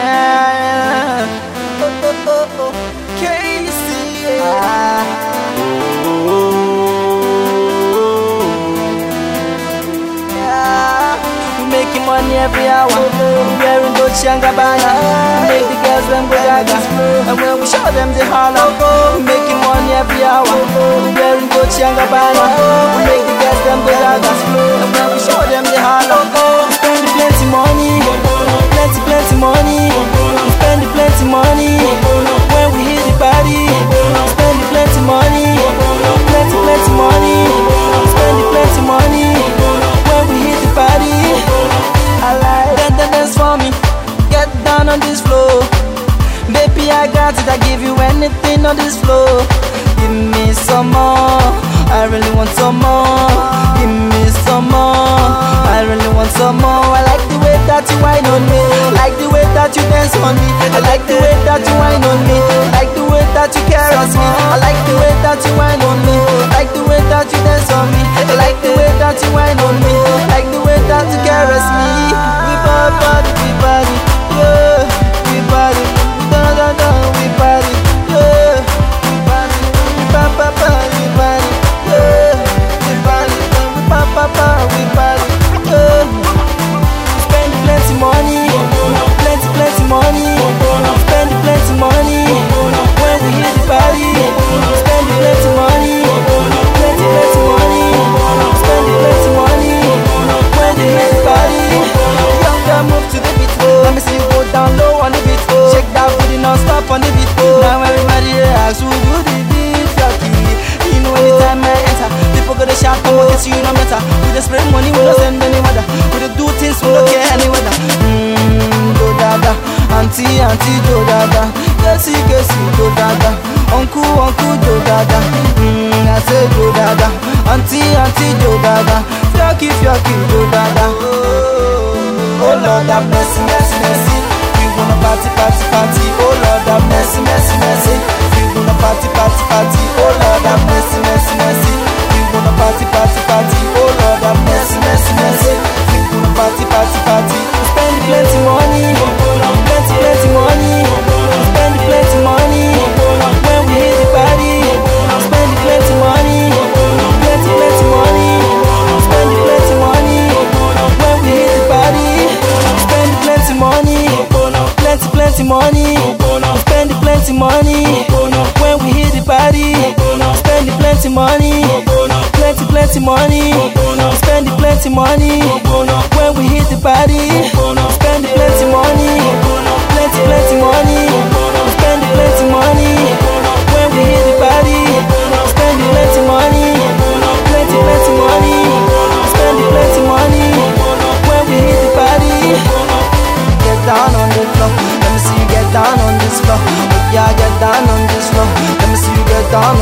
Yeah. KC. Yeah. We making money every hour. We wearing Dolce & Gabbana. We make the girls them go gaga. And when we show them they holler. We making money every hour. We wearing Dolce & Gabbana. We make the girls them go gaga. And when we show them they holler. We spend plenty money, plenty money. We spend plenty money when we hit the party. We spend plenty money, plenty money. We spend plenty money when we hit the party. I like that dance for me. Get down on this floor, baby. I got it. I give you anything on this floor. Give me some more. I really want some more. Give me some more. I really want some more. I like the way that you whine on me. I like the way that you dance on me. I like the way that you whine on me. I like the way that you caress me. I like the way that you whine on me. I like the way that you dance on me. I like the way that you whine on me. I like the way that you caress me. We body, yeah. We body, da, we body, yeah. We body, we we body, yeah. We body, we body, yeah. Spend plenty money, plenty money. Spend plenty money when we hit the party. Spend plenty money, plenty money. Spend plenty money when we hit the party. Young girl, move to the beat. Let me see you go down low on the beat. Shake that booty non-stop on the beat. Now everybody has to do the beat. You know anytime I enter, people go to shout, come on, it's you no matter. We just spend money, we don't send any weather. We don't do things, we don't care any weather. Do dada, auntie, do dada. Kesi, do dada. Uncle, do dada. I say do dada. Auntie, do dada. Fiaki, do dada. Oh Lord, have mercy. We wanna party. Oh Lord, have mercy. We wanna party. Oh Lord, have mercy. We wanna party. Oh Lord, have mercy. We wanna party. Spend plenty money, plenty money. Spend plenty money when we hit the party. Spend plenty money, plenty money. Spend plenty money when we hit the party. Spend plenty money, plenty money. Spend plenty money when we hit the party. Spend plenty money, plenty money. Spend plenty money when we hit the party. Spend plenty money, plenty money. Spend plenty money when we hit the party. Spend plenty money, plenty money. Spend plenty money when we hit the party. Get down on the floor. Let me see you get down on this floor. Yeah, get down on this floor. Let me see you get down